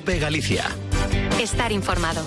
COPE Galicia. Estar informado.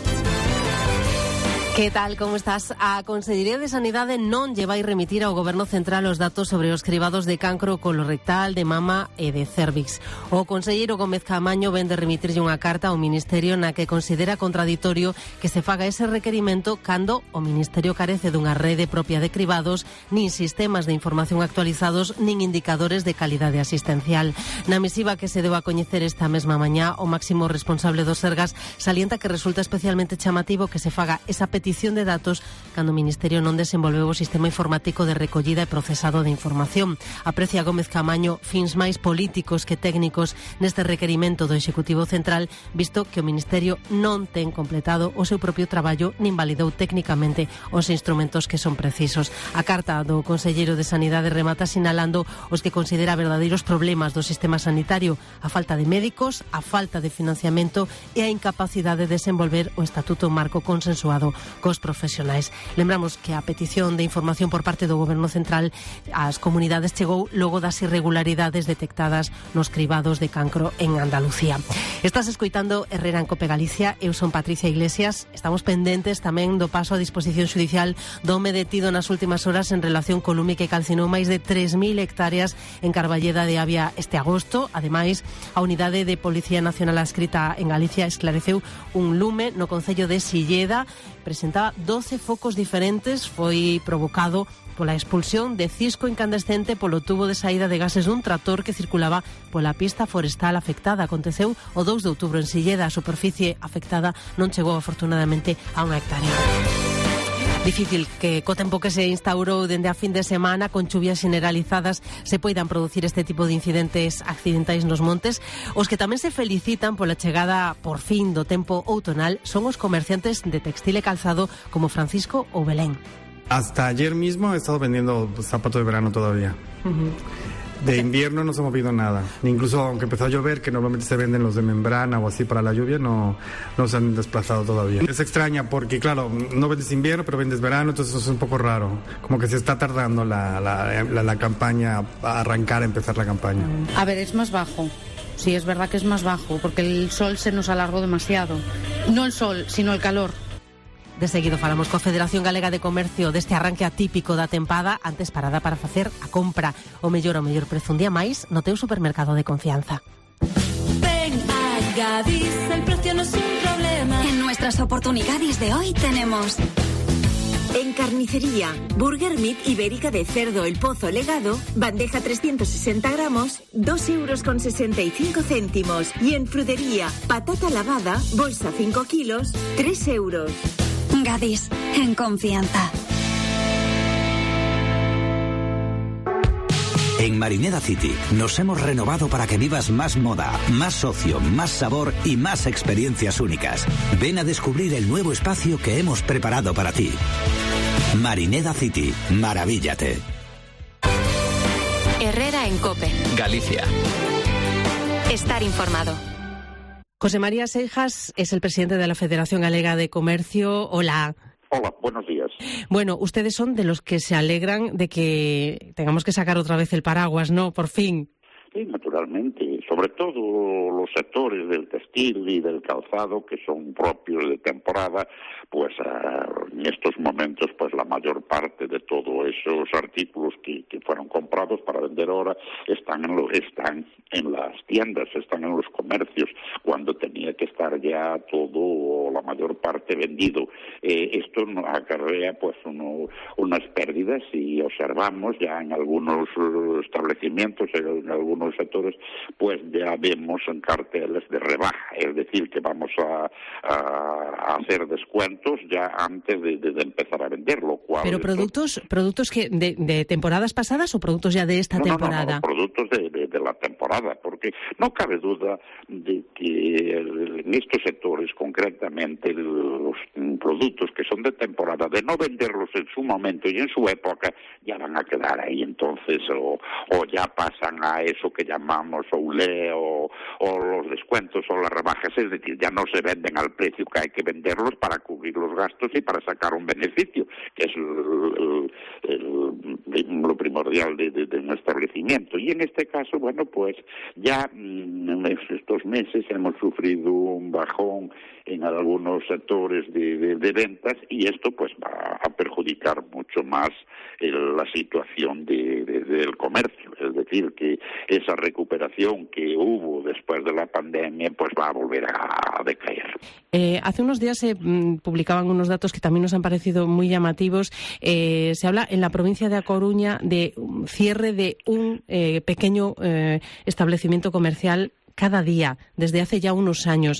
Que tal, como estás? A Consellería de Sanidade non lle vai remitir ao Goberno Central os datos sobre os cribados de cancro colorectal, de mama e de cervix. O conselleiro Gómez Caamaño vén de remitirlle unha carta ao Ministerio na que considera contraditorio que se faga ese requerimento cando o Ministerio carece dunha rede propia de cribados, nin sistemas de información actualizados, nin indicadores de calidade asistencial. Na misiva que se deu a coñecer esta mesma mañá, o máximo responsable do Sergas salienta que resulta especialmente chamativo que se faga esa petición de datos cando o Ministerio non desenvolveu o sistema informático de recollida e procesado de información. Aprecia Gómez Caamaño fins máis políticos que técnicos neste requerimento do Executivo Central, visto que o Ministerio non ten completado o seu propio traballo nin validou técnicamente os instrumentos que son precisos. A carta do conselleiro de Sanidade remata sinalando os que considera verdadeiros problemas do sistema sanitario: a falta de médicos, a falta de financiamento e a incapacidade de desenvolver o Estatuto Marco consensuado cos profesionais. Lembramos que a petición de información por parte do Goberno Central ás comunidades chegou logo das irregularidades detectadas nos cribados de cancro en Andalucía. Estás escoitando Herrera en COPE Galicia. Eu son Patricia Iglesias. Estamos pendentes tamén do paso a disposición xudicial do home detido nas últimas horas en relación co lume que calcinou máis de 3.000 hectáreas en Carballeda de Avia este agosto. Ademais, a Unidade de Policía Nacional adscrita en Galicia esclareceu un lume no concello de Silleda. Presentaba 12 focos diferentes, foi provocado pola expulsión de cisco incandescente polo tubo de saída de gases dun tractor que circulaba pola pista forestal afectada. Aconteceu o 2 de outubro en Silleda. A superficie afectada non chegou afortunadamente a unha hectárea. Difícil que co tempo que se instaurou dende a fin de semana, con chuvias generalizadas, se poidan producir este tipo de incidentes accidentais nos montes. Os que tamén se felicitan pola chegada por fin do tempo outonal son os comerciantes de textil e calzado como Francisco ou Belén. Hasta ayer mismo he estado vendiendo zapatos de verano todavía. De invierno no se ha movido nada. Incluso aunque empezó a llover, que normalmente se venden los de membrana o así para la lluvia, no se han desplazado todavía. Es extraña porque, claro, no vendes invierno, pero vendes verano, entonces eso es un poco raro. Como que se está tardando la campaña a arrancar, a empezar la campaña. A ver, es más bajo. Sí, es verdad que es más bajo, porque el sol se nos alargó demasiado. No el sol, sino el calor. De seguido falamos coa Federación Galega de Comercio deste arranque atípico da tempada, antes parada para facer a compra. O mellor prezo un día máis no teu supermercado de confianza. Ven a Gadis, el precio no es un problema. En nuestras oportunidades de hoy tenemos... En carnicería, burger meat ibérica de cerdo El Pozo Legado, bandeja 360 gramos, 2,65 €. Y en frutería, patata lavada, bolsa 5 kilos, 3 €. Gadis, en confianza. En Marineda City nos hemos renovado para que vivas más moda, más ocio, más sabor y más experiencias únicas. Ven a descubrir el nuevo espacio que hemos preparado para ti. Marineda City, maravíllate. Herrera en COPE Galicia. Estar informado. José María Seijas es el presidente de la Federación Galega de Comercio. Hola. Hola, buenos días. Bueno, ustedes son de los que se alegran de que tengamos que sacar otra vez el paraguas, ¿no? Por fin. Sí, naturalmente, sobre todo los sectores del textil y del calzado que son propios de temporada, pues en estos momentos pues la mayor parte de todos esos artículos que fueron comprados para vender ahora están en las tiendas, están en los comercios, cuando tenía que estar ya todo o la mayor parte vendido. Esto nos acarrea pues unas pérdidas y observamos ya en algunos establecimientos, en algunos sectores, pues ya vemos en carteles de rebaja, es decir, que vamos a hacer descuentos ya antes de empezar a vender, lo cual... ¿Pero productos que de temporadas pasadas o productos ya de esta temporada? No, productos de la temporada, porque no cabe duda de que en estos sectores, concretamente los productos que son de temporada, de no venderlos en su momento y en su época, ya van a quedar ahí entonces, o ya pasan a eso que llamamos OULE o los descuentos o las rebajas, es decir, ya no se venden al precio que hay que venderlos para cubrir los gastos y para sacar un beneficio, que es lo primordial de un establecimiento. Y en este caso, bueno, pues ya en estos meses hemos sufrido un bajón en algunos sectores de ventas, y esto pues va a perjudicar mucho más la situación del comercio. Es decir, que esa recuperación que hubo después de la pandemia pues va a volver a decaer. Hace unos días se publicaban unos datos que también nos han parecido muy llamativos. Se habla en la provincia de A Coruña de cierre de un pequeño establecimiento comercial cada día, desde hace ya unos años.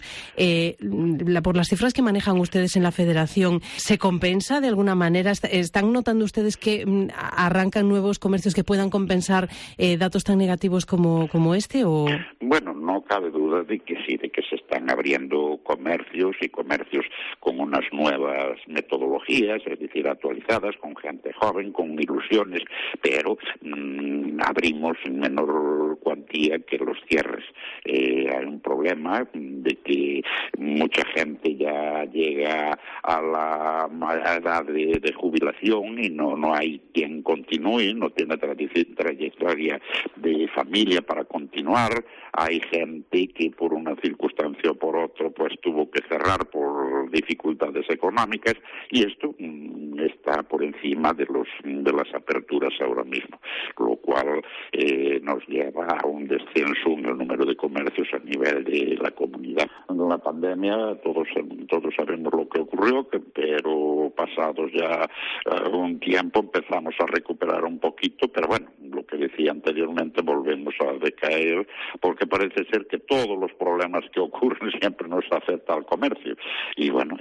Por las cifras que manejan ustedes en la Federación, ¿se compensa de alguna manera? ¿Están notando ustedes que arrancan nuevos comercios que puedan compensar datos tan negativos como este? ¿O? Bueno, no cabe duda de que sí, de que se están abriendo comercios, y comercios con unas nuevas metodologías, es decir, actualizadas, con gente joven, con ilusiones, pero abrimos en menor cuantía que los cierres. Hay un problema de que mucha gente ya llega a la edad de jubilación y no hay quien continúe, no tiene trayectoria de familia para continuar. Hay gente que por una circunstancia o por otra pues tuvo que cerrar por dificultades económicas, y esto está por encima de las aperturas ahora mismo, lo cual nos lleva a un descenso en el número de comercios a nivel de la comunidad. En la pandemia todos sabemos lo que ocurrió, pero pasados ya un tiempo empezamos a recuperar un poquito, pero bueno, lo que decía anteriormente, volvemos a decaer, porque parece ser que todos los problemas que ocurren siempre nos afecta al comercio. Y bueno,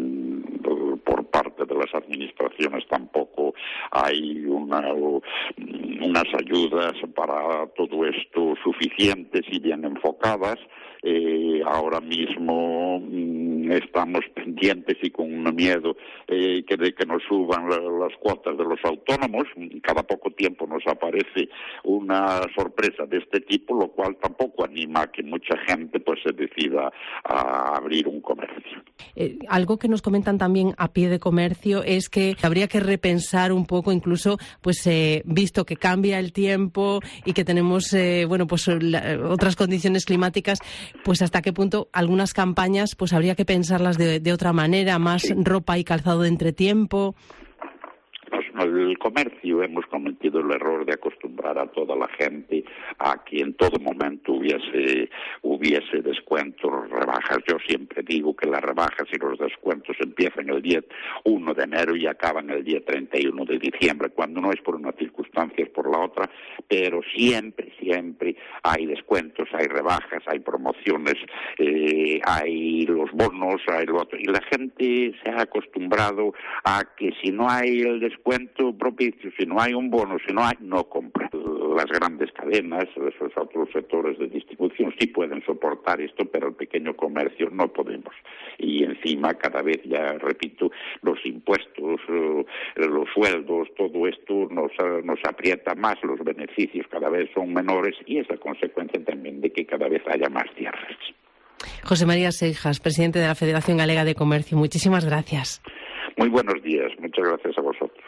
por parte de las administraciones tampoco hay unas ayudas para todo esto suficientes y bien enfocadas. Ahora mismo estamos pendientes y con un miedo de que nos suban las cuotas de los autónomos. Cada poco tiempo nos aparece una sorpresa de este tipo, lo cual tampoco anima a que mucha gente pues se decida a abrir un comercio. Algo que nos comentan también a pie de comercio es que habría que repensar un poco, incluso pues visto que cambia el tiempo y que tenemos otras condiciones climáticas, pues hasta qué punto algunas campañas pues habría que pensarlas de otra manera, más ropa y calzado de entretiempo. El comercio hemos cometido el error de acostumbrar a toda la gente a que en todo momento hubiese descuentos, rebajas. Yo siempre digo que las rebajas y los descuentos empiezan el día 1 de enero y acaban el día 31 de diciembre, cuando no es por una circunstancia, es por la otra, pero siempre hay descuentos, hay rebajas, hay promociones, hay los bonos, hay lo otro, y la gente se ha acostumbrado a que si no hay el descuento propicio, si no hay un bono, no compra. Las grandes cadenas, esos otros sectores de distribución sí pueden soportar esto, pero el pequeño comercio no podemos. Y encima, cada vez, ya repito, los impuestos, los sueldos, todo esto nos aprieta más, los beneficios cada vez son menores, y es la consecuencia también de que cada vez haya más cierres. José María Seijas, presidente de la Federación Galega de Comercio, muchísimas gracias. Muy buenos días, muchas gracias a vosotros.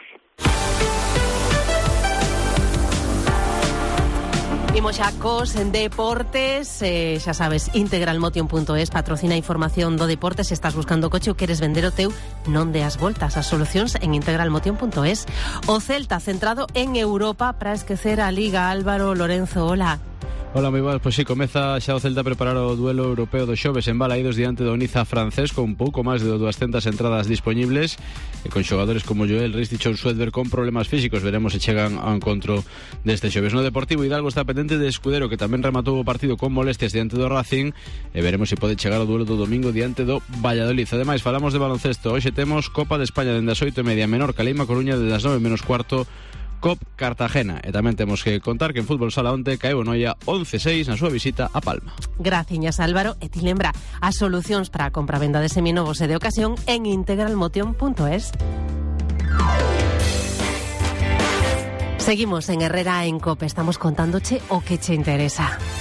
Imos xa cos en deportes, xa sabes, integralmotion.es patrocina información do deporte. Se estás buscando coche ou queres vender o teu, non deas voltas, as solucións en integralmotion.es. O Celta centrado en Europa para esquecer a Liga. Álvaro Lorenzo, hola. Hola, moi boas. Pois si, comeza xa o Celta a preparar o duelo europeo do xoves en Balaídos diante do Niza francés, con pouco máis de 200 entradas disponibles, e con xogadores como Joel Ristich ou Suedberg con problemas físicos. Veremos se chegan ao encontro deste xoves. No Deportivo, Hidalgo está pendente de Escudero, que tamén rematou o partido con molestias diante do Racing, e veremos se pode chegar ao duelo do domingo diante do Valladolid. Ademais, falamos de baloncesto. Hoxe temos Copa de España dende as 8:30, Menorca, Leima, Coruña, desde as 9 menos cuarto, COP Cartagena. E tamén temos que contar que en fútbol sala onte caeu Noia 11-6 na súa visita a Palma. Graciñas, Álvaro. E ti lembra as solucións para a compra-venda de seminovos e de ocasión en integralmotion.es. Seguimos en Herrera en COPE. Estamos contándoche o que che interesa.